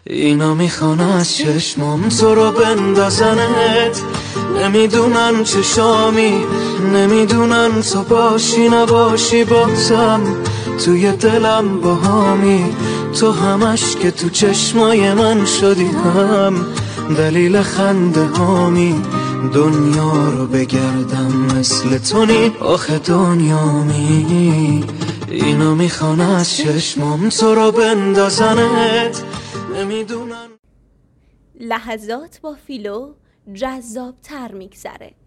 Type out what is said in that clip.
اینا میخوان از چشمام تو رو بندازنت، نمیدونن چشامی، نمیدونن تو باشی نباشی بازم توی دلم باهامی. تو همش که تو چشمای من شدی هم دلیل خنده هامی. دنیا رو بگردم مثل تو نی آخه دنیامی. اینا میخوان از چشمام تو رو بندازنت، نمیدونن. لحظات با فیلو جذاب تر میگذره.